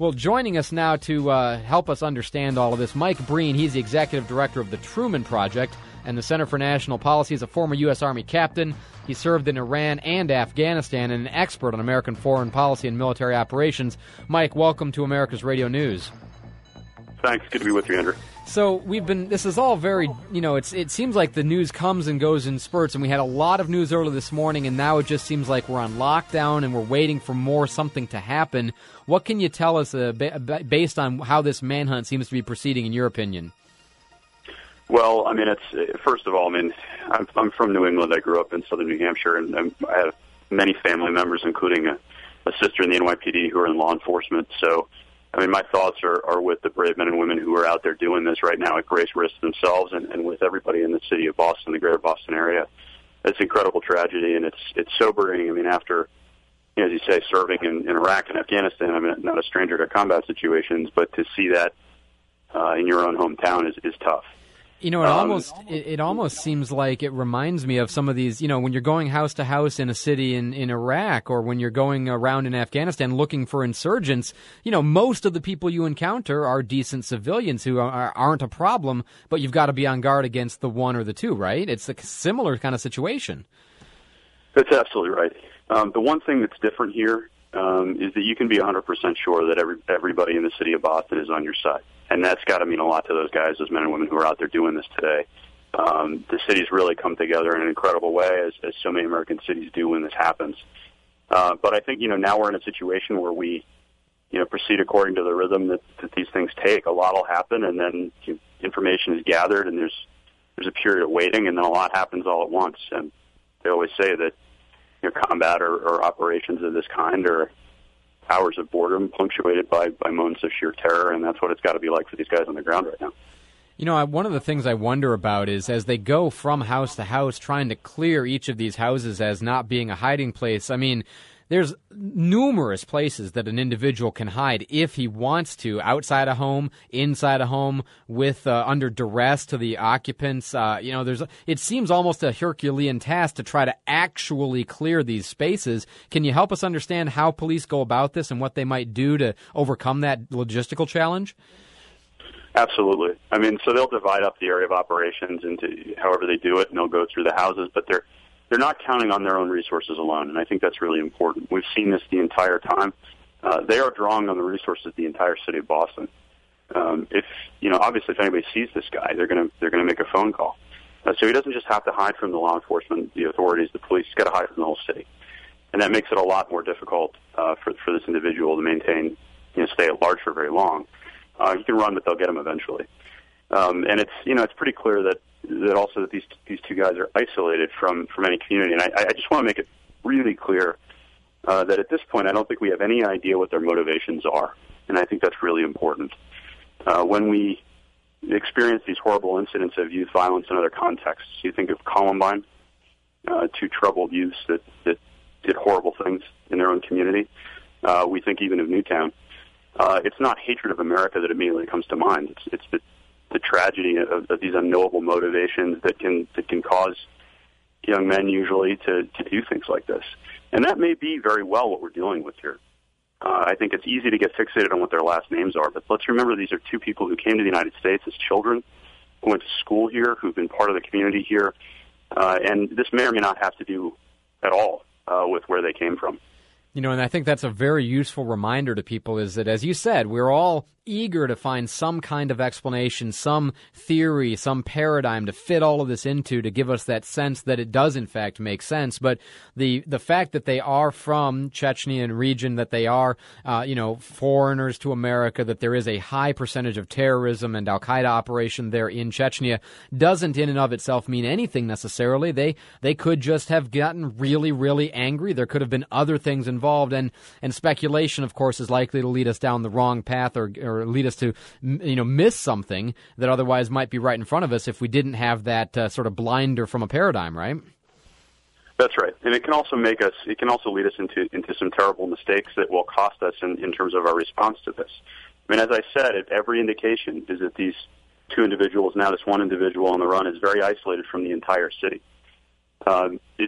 Well, joining us now to help us understand all of this, Mike Breen. He's the executive director of the Truman Project and the Center for National Policy. Is a former U.S. Army captain. He served in Iran and Afghanistan and an expert on American foreign policy and military operations. Mike, welcome to America's Radio News. Thanks. Good to be with you, Andrew. So this is all very, it seems like the news comes and goes in spurts, and we had a lot of news early this morning, and now it just seems like we're on lockdown and we're waiting for something to happen. What can you tell us based on how this manhunt seems to be proceeding, in your opinion? Well, first of all, I'm from New England. I grew up in southern New Hampshire, and I have many family members, including a sister in the NYPD who are in law enforcement. So, my thoughts are with the brave men and women who are out there doing this right now at great risk themselves, and with everybody in the city of Boston, the greater Boston area. It's an incredible tragedy, and it's sobering. After, as you say, serving in Iraq and Afghanistan, I'm not a stranger to combat situations, but to see that in your own hometown is tough. It almost seems like it reminds me of some of these, when you're going house to house in a city in Iraq, or when you're going around in Afghanistan looking for insurgents, most of the people you encounter are decent civilians who aren't a problem, but you've got to be on guard against the one or the two, right? It's a similar kind of situation. That's absolutely right. The one thing that's different here is that you can be 100% sure that everybody in the city of Boston is on your side. And that's got to mean a lot to those guys, those men and women who are out there doing this today. The city's really come together in an incredible way, as so many American cities do when this happens. But I think, now we're in a situation where we, proceed according to the rhythm that these things take. A lot will happen, and then information is gathered, and there's a period of waiting, and then a lot happens all at once. And they always say that combat or operations of this kind are hours of boredom punctuated by moments of sheer terror, and that's what it's got to be like for these guys on the ground right now. One of the things I wonder about is as they go from house to house trying to clear each of these houses as not being a hiding place, there's numerous places that an individual can hide if he wants to, outside a home, inside a home, with under duress to the occupants. It seems almost a Herculean task to try to actually clear these spaces. Can you help us understand how police go about this and what they might do to overcome that logistical challenge? Absolutely. So they'll divide up the area of operations into however they do it, and they'll go through the houses, but they're not counting on their own resources alone, and I think that's really important. We've seen this the entire time. They are drawing on the resources of the entire city of Boston. Obviously, if anybody sees this guy, they're going to make a phone call. So he doesn't just have to hide from the law enforcement, the authorities, the police. He's got to hide from the whole city, and that makes it a lot more difficult for this individual to maintain, stay at large for very long. He can run, but they'll get him eventually. And it's pretty clear that also that these two guys are isolated from any community. And I just want to make it really clear that at this point, I don't think we have any idea what their motivations are. And I think that's really important. When we experience these horrible incidents of youth violence in other contexts, you think of Columbine, two troubled youths that did horrible things in their own community. We think even of Newtown. It's not hatred of America that immediately comes to mind. It's the tragedy of these unknowable motivations that can cause young men usually to do things like this. And that may be very well what we're dealing with here. I think it's easy to get fixated on what their last names are, but let's remember these are two people who came to the United States as children, who went to school here, who've been part of the community here, and this may or may not have to do at all with where they came from. And I think that's a very useful reminder to people is that, as you said, we're all eager to find some kind of explanation, some theory, some paradigm to fit all of this into to give us that sense that it does, in fact, make sense. But the fact that they are from Chechnya and region, that they are, foreigners to America, that there is a high percentage of terrorism and Al-Qaeda operation there in Chechnya doesn't in and of itself mean anything necessarily. They could just have gotten really, really angry. There could have been other things involved, and speculation, of course, is likely to lead us down the wrong path or lead us to, miss something that otherwise might be right in front of us if we didn't have that sort of blinder from a paradigm, right? That's right. And it can also lead us into some terrible mistakes that will cost us in terms of our response to this. As I said, every indication is that these two individuals, now this one individual on the run, is very isolated from the entire city.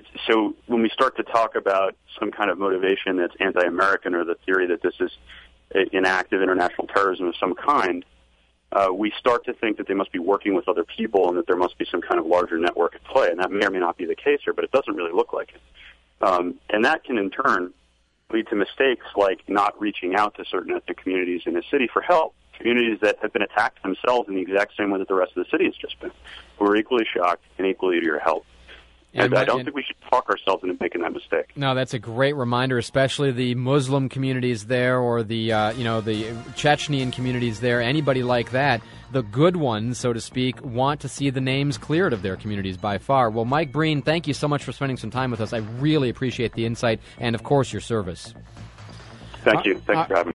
So when we start to talk about some kind of motivation that's anti-American, or the theory that this is in active international terrorism of some kind, we start to think that they must be working with other people and that there must be some kind of larger network at play. And that may or may not be the case here, but it doesn't really look like it. And that can, in turn, lead to mistakes like not reaching out to certain ethnic communities in a city for help, communities that have been attacked themselves in the exact same way that the rest of the city has just been, who are equally shocked and equally to your help. And I don't think we should talk ourselves into making that mistake. No, that's a great reminder, especially the Muslim communities there, or the the Chechenian communities there. Anybody like that, the good ones, so to speak, want to see the names cleared of their communities by far. Well, Mike Breen, thank you so much for spending some time with us. I really appreciate the insight and, of course, your service. Thank you. Thanks for having me.